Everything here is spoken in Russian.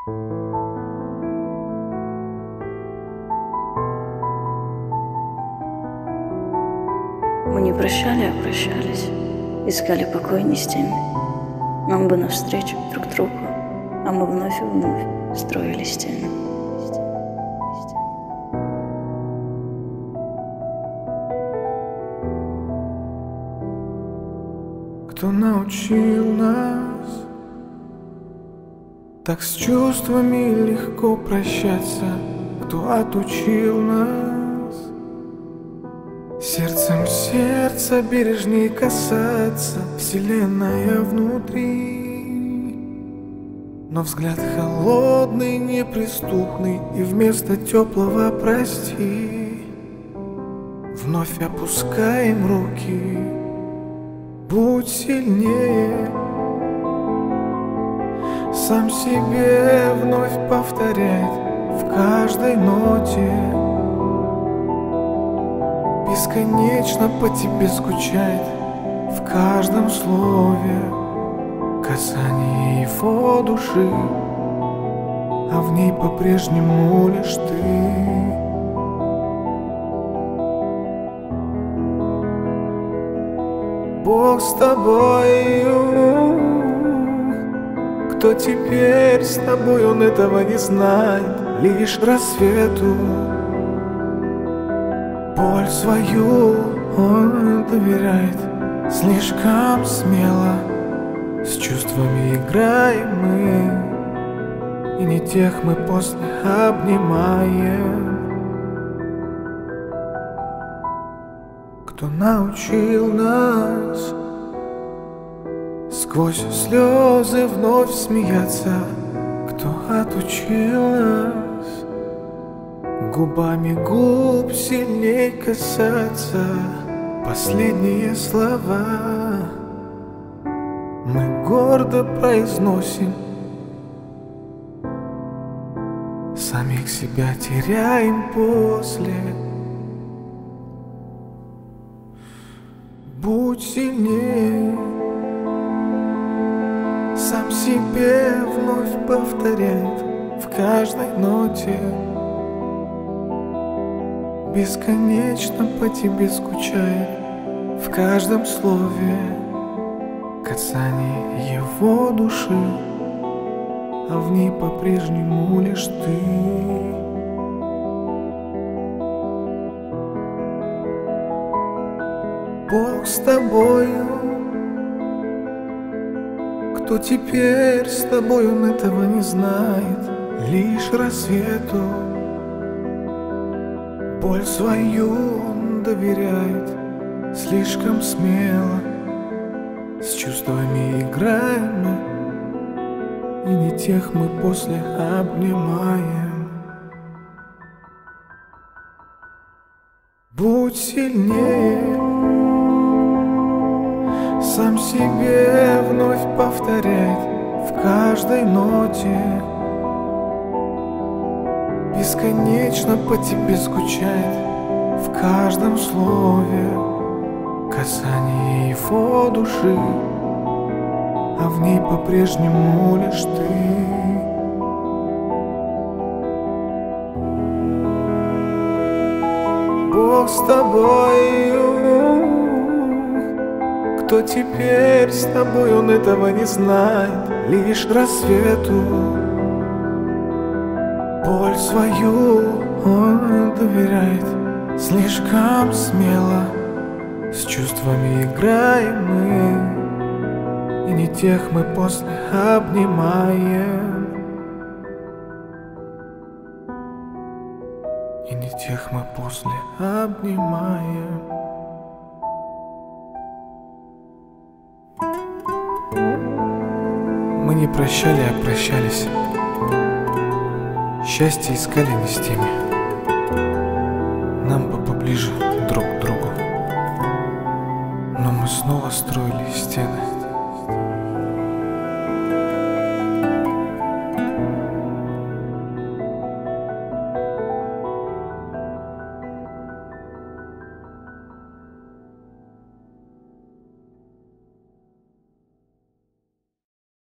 Мы не прощали, а прощались, искали покой не с теми. Нам бы навстречу друг другу, а мы вновь и вновь строили стены. Кто научил нас так с чувствами легко прощаться? Кто отучил нас сердцем сердца бережней касаться? Вселенная внутри, но взгляд холодный, неприступный, и вместо теплого прости вновь опускаем руки. Будь сильнее, сам себе вновь повторять в каждой ноте. Бесконечно по тебе скучает в каждом слове, касание его души, а в ней по-прежнему лишь ты. Бог с тобою. Кто теперь с тобой, он этого не знает. Лишь рассвету боль свою он доверяет. Слишком смело с чувствами играем мы, и не тех мы после обнимаем. Кто научил нас сквозь слезы вновь смеяться? Кто отучил нас губами губ сильней касаться? Последние слова мы гордо произносим, самих себя теряем после. Будь сильнее, сам себе вновь повторяет в каждой ноте. Бесконечно по тебе скучает в каждом слове, касание его души, а в ней по-прежнему лишь ты. Бог с тобою. Кто теперь с тобой, он этого не знает. Лишь рассвету боль свою он доверяет. Слишком смело с чувствами играем мы, и не тех мы после обнимаем. Будь сильнее, сам себе вновь повторяет в каждой ноте. Бесконечно по тебе скучает в каждом слове, касание его души, а в ней по-прежнему лишь ты. Бог с тобою. Кто теперь с тобой, он этого не знает. Лишь рассвету боль свою он доверяет. Слишком смело с чувствами играем мы, и не тех мы после обнимаем, и не тех мы после обнимаем. Мы не прощали, а прощались. Счастье искали не с теми. Нам бы поближе друг к другу, но мы снова строили стены.